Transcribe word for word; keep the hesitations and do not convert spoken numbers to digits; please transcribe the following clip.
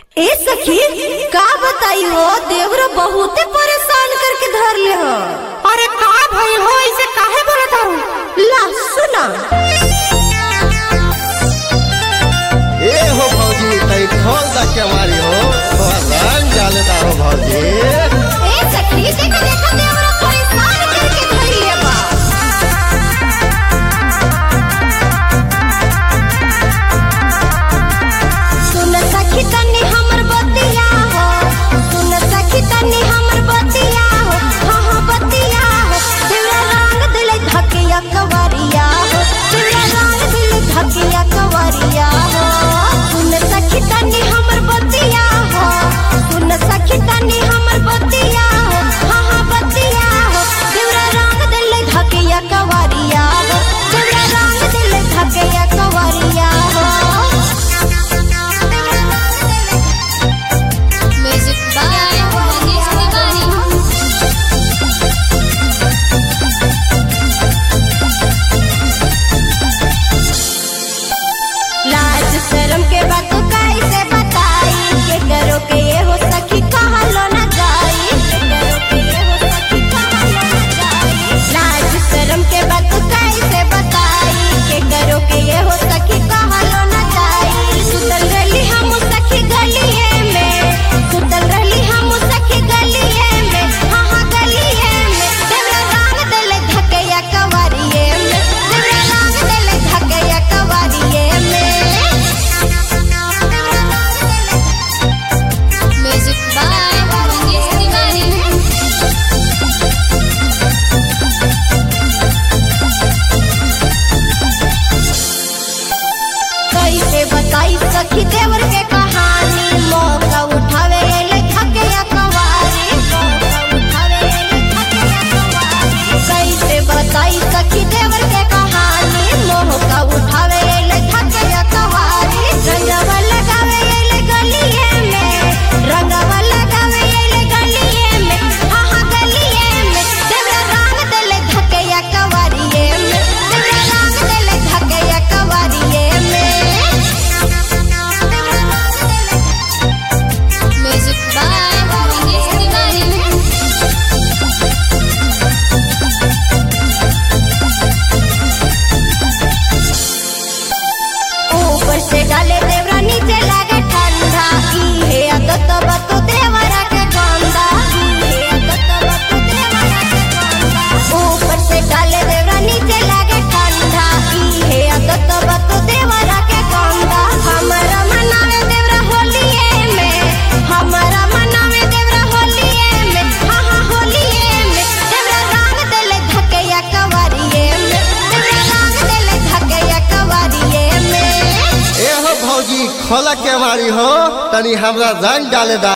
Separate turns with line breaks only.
ए सखी का बताई हो, देवरा बहुते परेशान करके धर ले हो।
अरे का भई हो, इसे काहे बोलत हो?
ला सुना।
ए हो भौजी तई खोल दा के मारी हो, तो रंग डाले दा हो भौजी।
ए सखी देखा देखा देवरा परेशान करके धर ले बा। सुन सखी तनी हमर बतिया हो, सुन सखी तनी हमर बतिया हो, हाँ हाँ बतिया हो। देवरा रंग दिले धकिया कवरिया हो, देवरा रंग दिले धकिया कवरिया हो। सुन सखी तनी हमर बतिया हो, सुन सखी तनी हमर बतिया हो, हाँ हाँ बतिया हो। देवरा रंग दिले धकिया कवरिया हो, देवरा रंग दिले धकिया कवरिया हो।
Music by Manish Tiwari.
लाज शर्म के बात कैसे बताई, के करो के ये हो सखी कहलो न जाई, के करो के ये हो सखी कहलो न जाई। लाज शर्म के बात कैसे बताई, के करो के ये हो सखी कहलो न जाई। सुतल रहली हम सखी गलिए में, सुतल रहली हम सखी गलिए में, हाँ हाँ गलिए में। देवरा रंग देले धकैया कवरिए में, देवरा रंग देले धकैया कवरिए में।
Music by Manish Tiwari.
कैसे बताई सखी देवर के कहानी, मौका उठावे ले धकैया कवारी, मौका उठावे ले धकैया कवारी। कैसे बताई सखी देवर के कहानी, मौका उठावे ले धकैया कवारी। रंगवा लगावे ले गलिए में, रंगवा लगावे ले गलिए में, हाँ हाँ गलिए में। देवरा रंग देले धकैया कवारिए में, देवरा रंग देले धकैया कवारिए में।
Music by Manish Tiwari.
ऊपर से डाले देवरा नीचे लागे ठंडा, ई है आदत बातो देवरा के गंदा, ई है आदत बातो देवरा के गंदा। ऊपर से डाले देवरा नीचे लागे ठंडा, ई है आदत बातो देवरा के गंदा। हमारा मनावे देवरा होलिए में, हमारा मनावे देवरा होलिए में, हाँ हाँ होलिए में। देवरा रंग देले धकैया कवरिए में, देवरा रंग देले धकैया कवरिए में।
ए हो भौजी खोला के मारी हो, तनी हमरा रंग डाले दा।